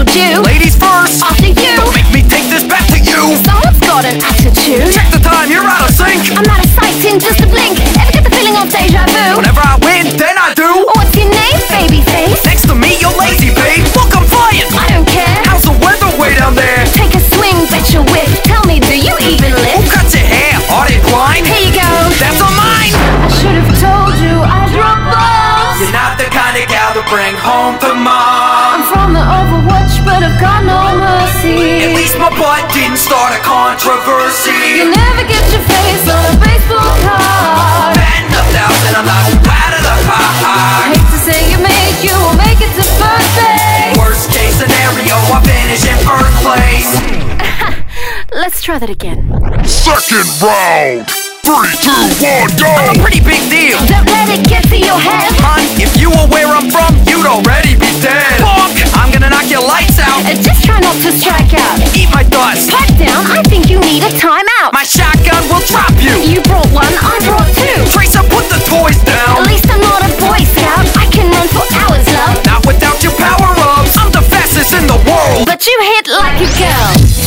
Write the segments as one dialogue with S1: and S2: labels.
S1: told you.
S2: Ladies first,
S1: After you.
S2: don't make me take this back to you.
S1: Someone's got an attitude.
S2: Check the time, you're out of sync.
S1: I'm out of sight in just a blink. Ever get the feeling of deja vu?
S2: Whenever I win, then I do.
S1: What's your name, babyface?
S2: Next to me, you're lazy, babe. Look, I'm flying.
S1: I don't care.
S2: How's the weather way down there?
S1: Take a swing, bet your whip. Tell me, do you even
S2: Who
S1: lift?
S2: cuts your hair? Are they blind?
S1: Here you go.
S2: That's on mine.
S1: I should have told you I drop balls.
S2: You're not the kind of gal to bring home to mom.
S1: I'm from the Overwatch, but I've got no mercy.
S2: At least my butt didn't start a controversy.
S1: You never get your face on a baseball card.
S2: Batting 1,000, I'm not out of the
S1: I
S2: park.
S1: hate to say you made, you will make it to first base.
S2: Worst case scenario, I finish in first place.
S1: Let's try that again.
S3: Second round. 3, 2, 1, go!
S2: I'm a pretty big deal.
S1: Don't let it get to your head.
S2: Hun, if you were where I'm from, you'd already be dead. Bonk! I'm gonna knock your lights out.
S1: Just try not to strike out.
S2: Eat my dust.
S1: Pipe down, I think you need a timeout.
S2: My shotgun will drop you.
S1: You brought one, I brought two.
S2: Tracer, put the toys
S1: At
S2: down.
S1: least I'm not a Boy Scout. I can run for hours, love.
S2: Not without your power-ups. I'm the fastest in the world.
S1: But you hit like a girl.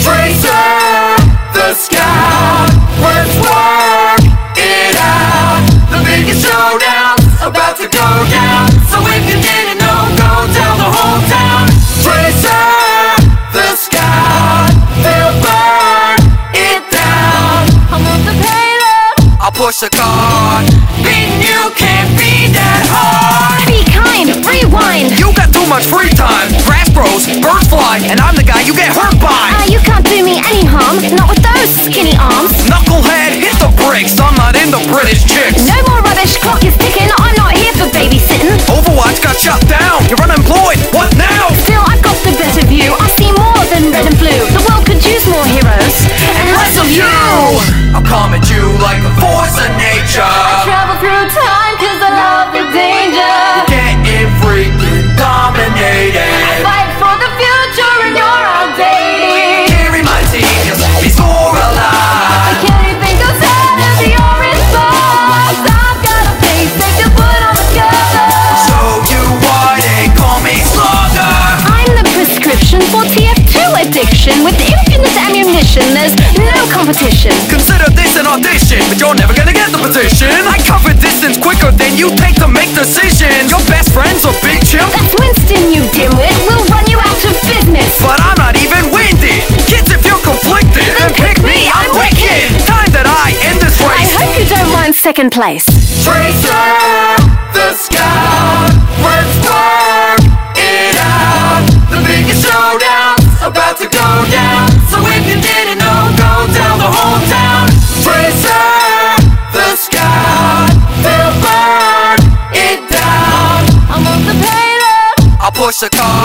S2: Tracer, the scout. Let's work it out. The biggest showdown's about to go down. So if you didn't know, go tell the whole town. Tracer, the scout. They'll burn it down.
S1: I'm on the payload.
S2: I'll push the card. Beating you can't be that hard.
S1: Be kind, rewind.
S2: You got too much free time. Grass grows, birds fly, and I'm the guy you get hurt by.
S1: You can't do me any harm, not with those skinny arms.
S2: Knucklehead, hit the bricks. I'm not into British chicks.
S1: No more rubbish, clock is ticking. I'm not here for babysitting.
S2: Overwatch got shut down. You're unemployed. What now?
S1: Still, I've got the better view. I see more than red and blue. The world could use more heroes and
S2: Less of you. I'll come at you like a force of nature.
S1: Travel through time 'cause I love the danger.
S2: Getting freaking dominated.
S1: Fight for the future and you're outdated.
S2: Carry my tears before alive.
S1: Can you think outside of the orange box? I've got a face they can put on the cover.
S2: So you what? They call me Slugger.
S1: I'm the prescription for TF2 addiction. With infinite ammunition, there's no competition.
S2: Consider this an audition, but you're never gonna get the position. I cover distance quicker than you take to make decisions. Your best friend's a big chimp,
S1: That's Winston, you dimwit. We'll run you out of business.
S2: but I'm not even winded. Kids, if you're conflicted, then pick me, I'm wicked. Time that I end this
S1: I
S2: race.
S1: hope you don't mind second place.
S2: Tracer, the scout, let's work it out. The biggest showdown's about to go down. So if you didn't know, go tell the whole town. Tracer, the scout, they'll burn it down.
S1: I'm on the payload.
S2: I'll push the car.